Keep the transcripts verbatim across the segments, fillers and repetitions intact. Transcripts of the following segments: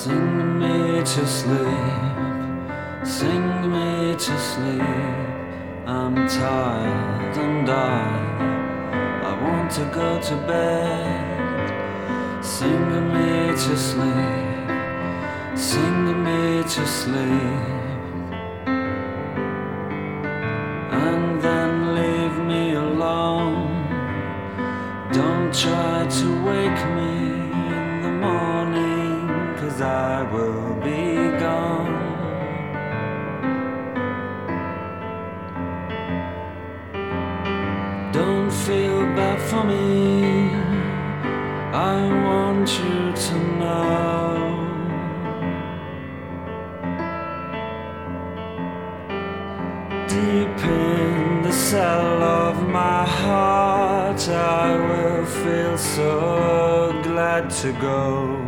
Sing me to sleep, sing me to sleep. I'm tired and I, I want to go to bed. Sing me to sleep, sing me to sleep. And then leave me alone. Don't try to wake me in the morning, 'cause I will be gone. Don't feel bad for me, I want you to know. Deep in the cell of my heart, I will feel so glad to go.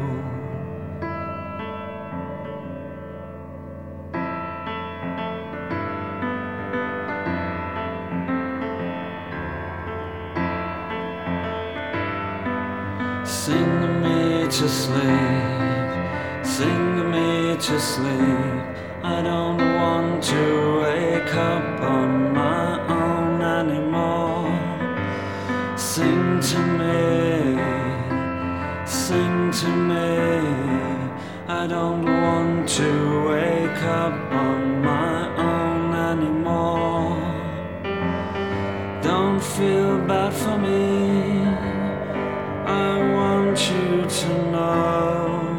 Sing me to sleep, sing me to sleep. I don't want to wake up on my own anymore. Sing to me, sing to me. I don't want to wake up on my own anymore. Don't feel bad for me, I want you to know.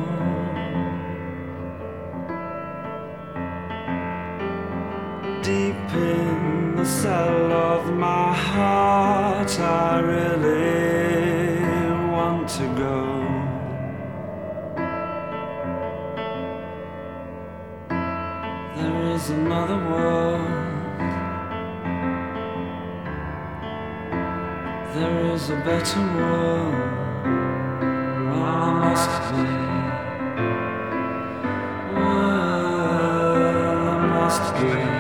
Deep in the cell of my heart, I really want to go. There is another world, there is a better world. Well, I must be, well, I must be.